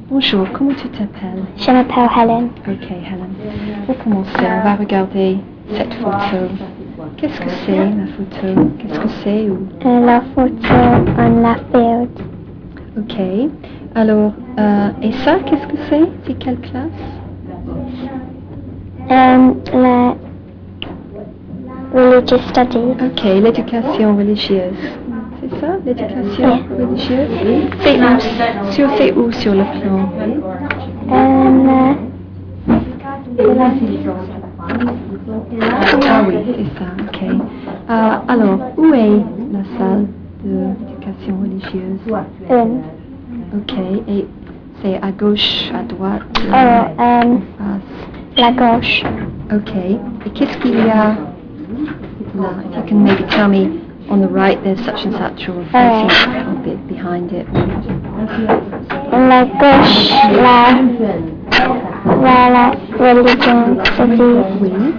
Bonjour, comment tu t'appelles? Je m'appelle Helen. Ok, Helen. Pour commencer, on va regarder cette photo. Qu'est-ce que c'est, la photo? Qu'est-ce que c'est? La photo en la field. Ok. Alors, et ça, qu'est-ce que c'est? C'est quelle classe? La religious studies. Ok, l'éducation religieuse. C'est ça, l'éducation religieuse? C'est où sur le plan? Ah oui, c'est ça, ok. Alors, où est la salle d'éducation religieuse? Ok, et c'est à gauche, à droite? En face? La gauche. Ok, et qu'est-ce qu'il y a là? If you can maybe tell me, on the right there's such and such, or facing a bit behind it. La gauche, la religion studies. Oui.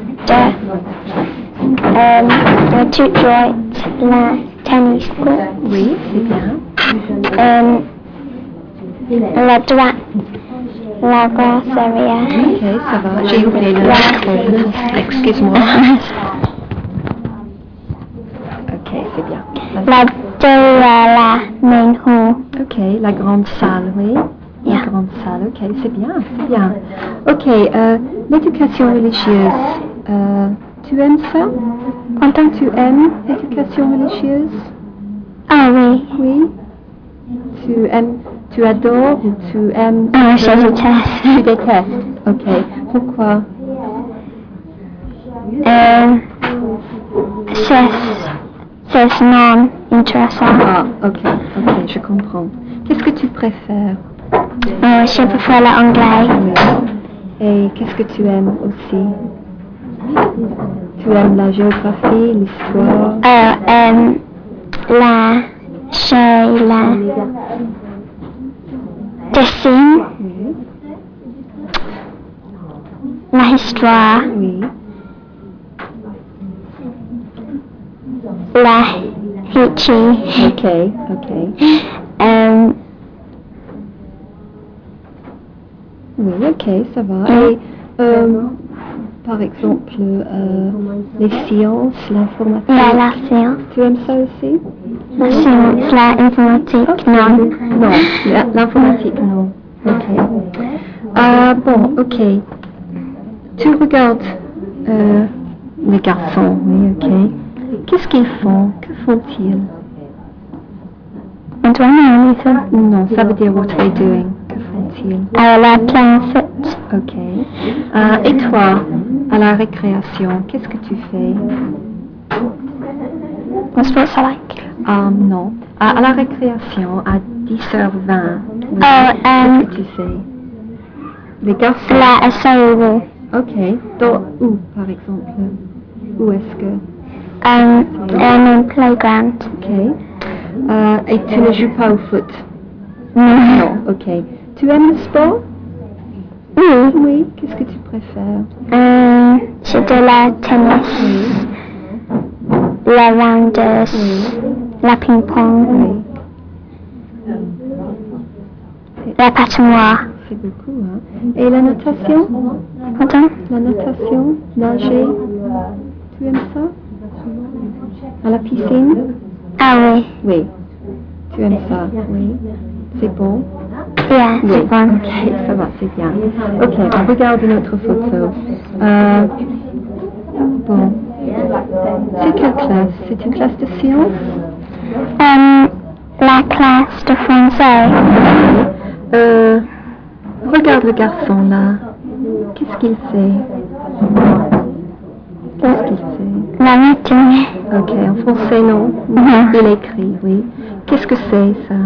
Tout droite, la tennis school. Oui, c'est bien. La droite, la brasserie. Ok, ça va. J'ai oublié le micro. Excuse-moi. Ok, c'est bien. La la main hall. Ok, la grande salle, oui. La grande salle, ok, c'est bien, c'est bien. Ok, l'éducation religieuse, tu aimes ça? Quentin, tu aimes l'éducation religieuse? Ah oui. Oui. Tu aimes, tu adores ou tu aimes? Ah, je déteste. Tu détestes, ok. Pourquoi? C'est non intéressant. Ah, ok, je comprends. Qu'est-ce que tu préfères? Je préfère l'anglais. Oui. Et qu'est-ce que tu aimes aussi? Tu aimes la géographie, l'histoire? La dessin. Oui. La histoire. Oui. La history. Ok. Oui, ok, ça va. Et par exemple, les sciences, l'informatique. La science. Tu aimes ça aussi? La science, l'informatique, non. Non, l'informatique, non. Ok. Bon, ok. Tu regardes les garçons, oui, ok. Qu'est-ce qu'ils font? Que font-ils? Antoine, Non, ça veut dire what are they doing? Que font-ils? La playing foot. Ok. Et toi, à la récréation, qu'est-ce que tu fais? What sports I like? Non. À la récréation, à 10h20, qu'est-ce que tu fais? Les garçons? La SAO. Ok. Dans où, par exemple? Où est-ce que? Un playground. Ok. Et tu ne joues pas au foot? Non. Ok. Tu aimes le sport? Oui. Qu'est-ce que tu préfères? C'est de la tennis, la rounders, la ping-pong, la patinoire. C'est beaucoup, hein? Et la natation? Pardon? La natation? Nager? Tu aimes ça? À la piscine? Ah oui. Oui. Tu aimes ça? Oui. C'est bon? Yeah, Oui. c'est bon. Ok, ça va, c'est bien. Ok, on regarde une autre photo. Bon. C'est quelle classe? C'est une classe de sciences? La classe de français. Regarde le garçon là. Qu'est-ce qu'il fait? La matinée. Ok, en français non. Il écrit, oui. Qu'est-ce que c'est ça?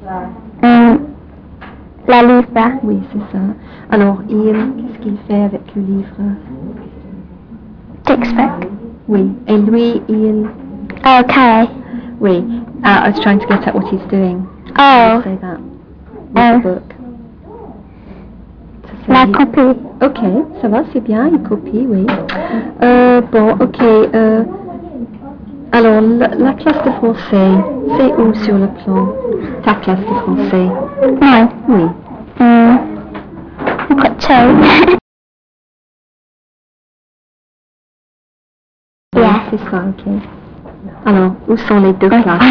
La livre. Oui, c'est ça. Alors, qu'est-ce qu'il fait avec le livre? Textbook. Oui. Et lui, Okay. Oui. I was trying to get at what he's doing. Oh. Say that. With the book. La copie. Ok, ça va, c'est bien, il copie, oui. Bon, ok. Alors, la classe de français, c'est où sur le plan? Ta classe de français? Non. Oui. two. Oui, Yeah. c'est ça, ok. Alors, où sont les deux classes?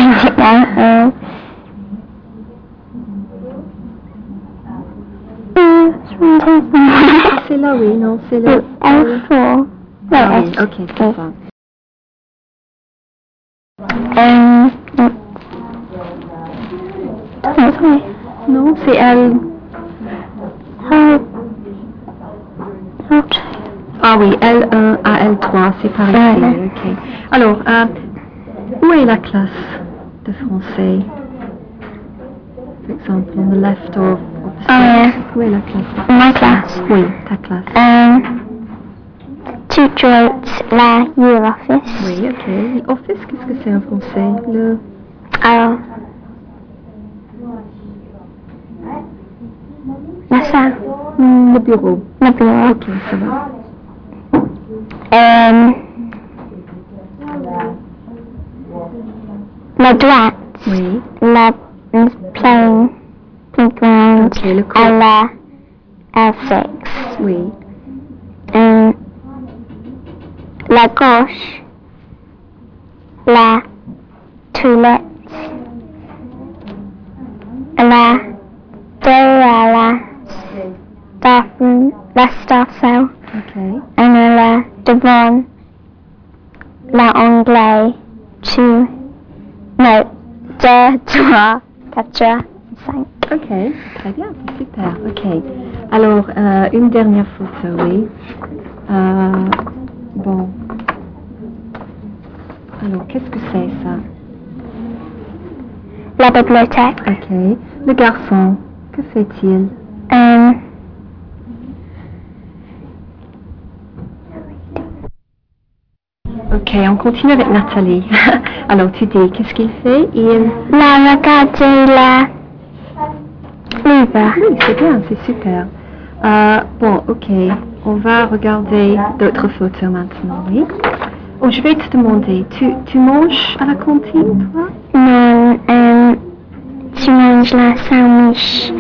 Ah, c'est là, oui, non, c'est le... L4. Ah oui, ok, c'est ça. Non, c'est L... Ah oui, L1 à L3, c'est par ici, ok. Alors, où est la classe de français? Par exemple, on the left of the slide. Où est la classe? My class. Oui, ta classe. Tutor la year office. Oui, ok. Office, qu'est-ce que c'est en français? Le... La salle. Le bureau. Le bureau. Ok, ça va. La droite. Oui. La playground. Ok, le cours. À la L6. Oui. La gauche. La toilette. La staff cell. Ok. Et la devant la anglais. 2, 3, 4, 5. Ok, très bien, c'est super, ok. Alors, une dernière photo, oui. Bon. Alors, qu'est-ce que c'est ça? La bibliothèque. Ok. Le garçon, que fait-il? Ok, on continue avec Nathalie. Alors, tu dis, qu'est-ce qu'il fait? Il... La regarde la livre. Oui, c'est bien, c'est super. Bon, ok, on va regarder d'autres photos maintenant, oui. Oh, je vais te demander, tu manges à la cantine, toi? Non, tu manges la sandwich.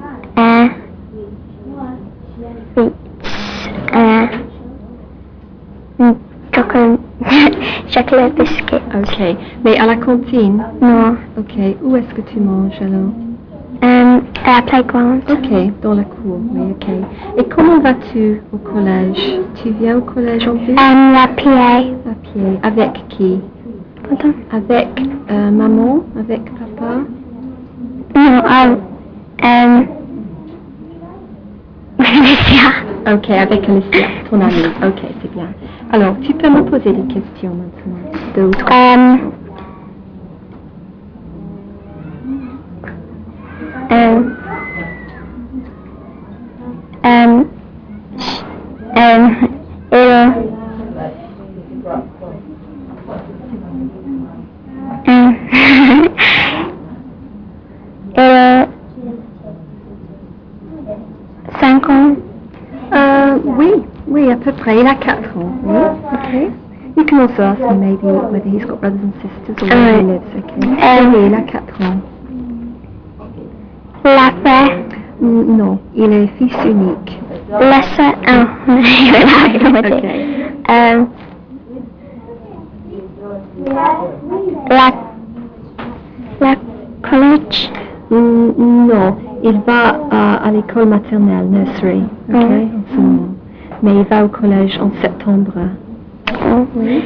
Chocolat biscuit. Ok, mais à la cantine? Non. Ok, où est-ce que tu manges alors? À la playground. Ok, dans la cour, oui, ok. Et comment vas-tu au collège? Tu viens au collège en bus? La PA. À pied. Avec qui? Pardon? Avec maman? Avec papa? Non, Alicia. Ok, avec Alicia, ton amie. Ok, c'est bien. Alors, tu peux me poser des questions maintenant? 2 ou 3. Cinq ans. Oui, à peu près. Il a 4 ans. Oui, ok. You can also ask me maybe whether he's got brothers and sisters or where he lives, okay? Oui, il a 4 ans. La frère. Non, il est fils unique. La sœur. La college. Non, il va à l'école maternelle, nursery, ok, en ce moment. Mais il va au collège en septembre. Oui.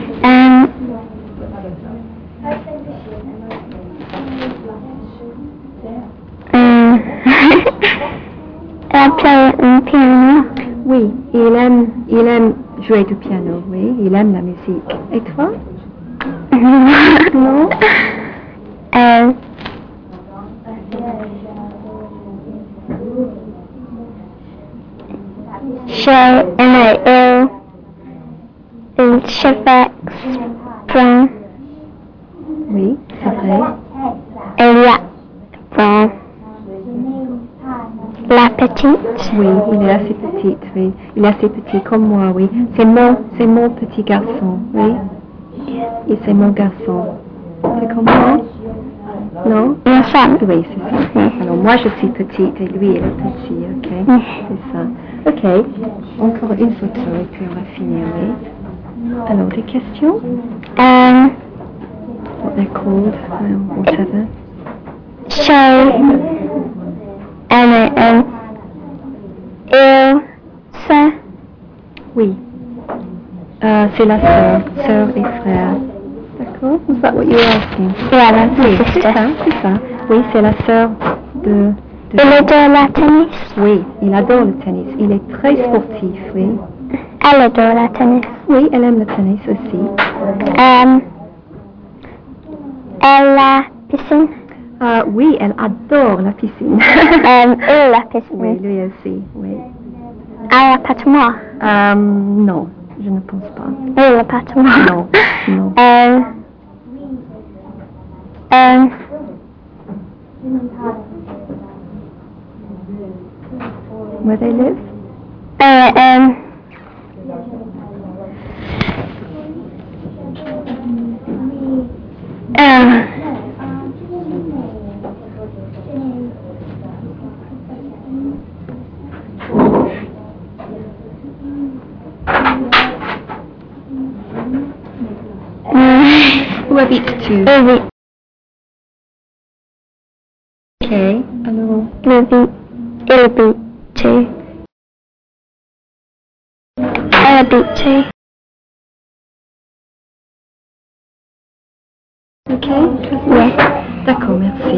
Elle play un piano. Oui, il aime jouer du piano, oui, il aime la musique. Et toi? Non? Une cheveux brun. Oui, c'est vrai. Elle a brun. La petite. Oui, il est assez petit, oui. Il est assez petit comme moi, oui. C'est mon petit garçon, oui. Et c'est mon garçon. C'est comme moi? Non? Enfant. Oui, c'est ça. Alors moi je suis petite et lui il est petit, ok? C'est ça. Ok. Encore une photo et puis on va finir, oui. Alors des questions? What they're called, whatever. So, Ilse. Oui. C'est la sœur et frère. D'accord? Is that what you were asking? Yeah, that's Oui, my c'est sister. ça, c'est ça. Oui, c'est la sœur de... Il adore la tennis. Oui, il adore le tennis. Il est très sportif, oui. Elle adore la tennis. Oui, elle aime le tennis aussi. Elle la piscine. Oui, elle adore la piscine. Il la piscine. Oui, lui aussi, oui. Elle la patinoire. Non, je ne pense pas. Il la patinoire. Non, non. Where they live? Who habite tu? Ok, alors... Il habite tu. Elle habite tu. Ok? Oui. D'accord, merci.